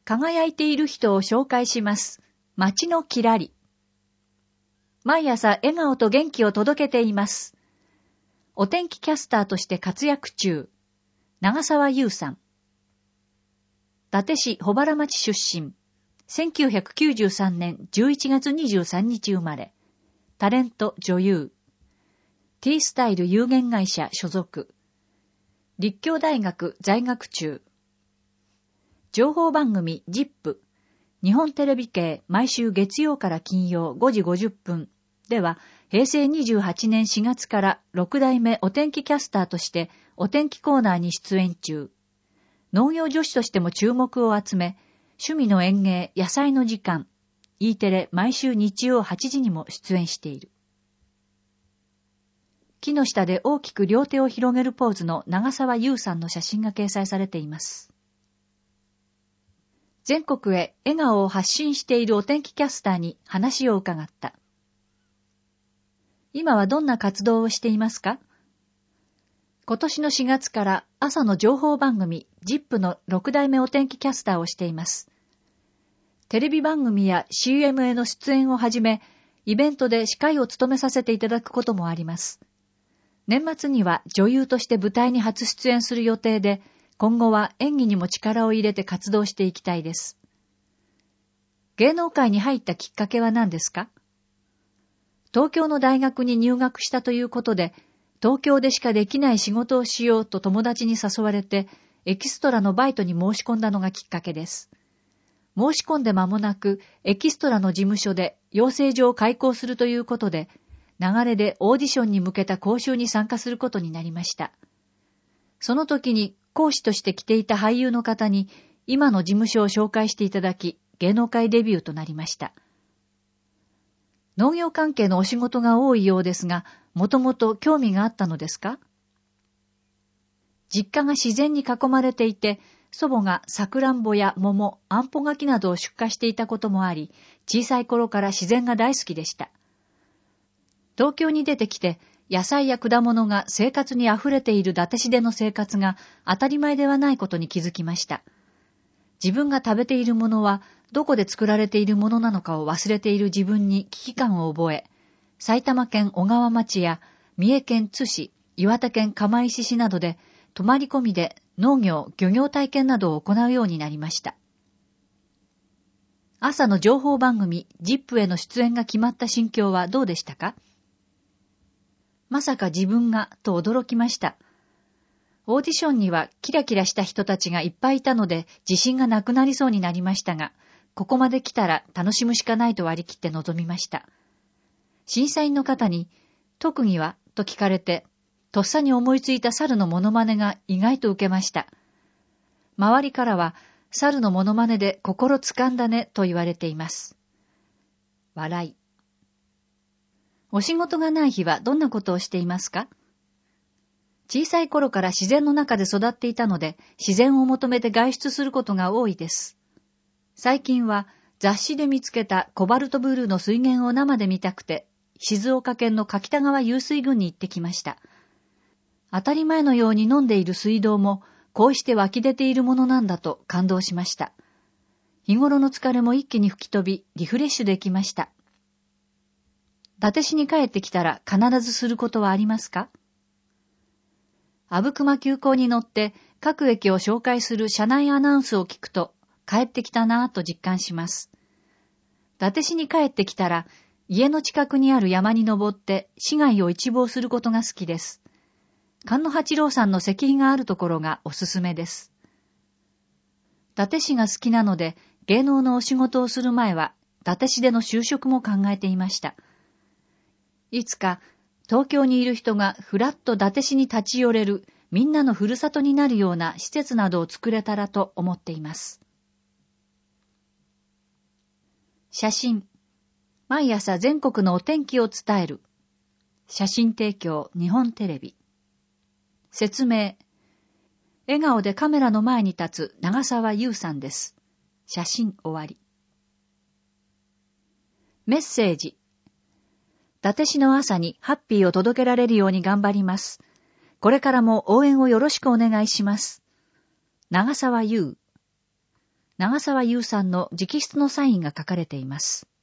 輝いている人を紹介します。街のきらり。毎朝笑顔と元気を届けています。お天気キャスターとして活躍中。長澤優さん。伊達市保原町出身。1993年11月23日生まれ。タレント女優。T スタイル有限会社所属。立教大学在学中。情報番組 ZIP、日本テレビ系毎週月曜から金曜5時50分では、平成28年4月から6代目お天気キャスターとしてお天気コーナーに出演中。農業女子としても注目を集め、趣味の園芸、野菜の時間、E テレ毎週日曜8時にも出演している。木の下で大きく両手を広げるポーズの長澤優さんの写真が掲載されています。全国へ笑顔を発信しているお天気キャスターに話を伺った。今はどんな活動をしていますか？今年の4月から朝の情報番組 ZIP の6代目お天気キャスターをしています。テレビ番組や CM への出演をはじめ、イベントで司会を務めさせていただくこともあります。年末には女優として舞台に初出演する予定で、今後は演技にも力を入れて活動していきたいです。芸能界に入ったきっかけは何ですか？東京の大学に入学したということで、東京でしかできない仕事をしようと友達に誘われて、エキストラのバイトに申し込んだのがきっかけです。申し込んで間もなく、エキストラの事務所で養成所を開講するということで、流れでオーディションに向けた講習に参加することになりました。その時に講師として来ていた俳優の方に、今の事務所を紹介していただき、芸能界デビューとなりました。農業関係のお仕事が多いようですが、もともと興味があったのですか？実家が自然に囲まれていて、祖母がさくらんぼや桃、あんぽ柿などを出荷していたこともあり、小さい頃から自然が大好きでした。東京に出てきて、野菜や果物が生活に溢れている伊達市での生活が当たり前ではないことに気づきました。自分が食べているものはどこで作られているものなのかを忘れている自分に危機感を覚え、埼玉県小川町や三重県津市、岩手県釜石市などで泊まり込みで農業・漁業体験などを行うようになりました。朝の情報番組 ZIP への出演が決まった心境はどうでしたか？まさか自分がと驚きました。オーディションにはキラキラした人たちがいっぱいいたので自信がなくなりそうになりましたが、ここまで来たら楽しむしかないと割り切って臨みました。審査員の方に、特技はと聞かれて、とっさに思いついた猿のモノマネが意外と受けました。周りからは、猿のモノマネで心つかんだねと言われています。笑い。お仕事がない日はどんなことをしていますか？小さい頃から自然の中で育っていたので、自然を求めて外出することが多いです。最近は雑誌で見つけたコバルトブルーの水源を生で見たくて、静岡県の柿田川湧水群に行ってきました。当たり前のように飲んでいる水道も、こうして湧き出ているものなんだと感動しました。日頃の疲れも一気に吹き飛び、リフレッシュできました。伊達市に帰ってきたら必ずすることはありますか？阿武隈急行に乗って各駅を紹介する車内アナウンスを聞くと、帰ってきたなぁと実感します。伊達市に帰ってきたら、家の近くにある山に登って市街を一望することが好きです。菅野八郎さんの石碑があるところがおすすめです。伊達市が好きなので、芸能のお仕事をする前は、伊達市での就職も考えていました。いつか、東京にいる人がふらっと伊達市に立ち寄れる、みんなのふるさとになるような施設などを作れたらと思っています。写真。毎朝全国のお天気を伝える。写真提供日本テレビ。説明。笑顔でカメラの前に立つ長澤優さんです。写真終わり。メッセージ。伊達市の朝にハッピーを届けられるように頑張ります。これからも応援をよろしくお願いします。長澤優。 長澤優さんの直筆のサインが書かれています。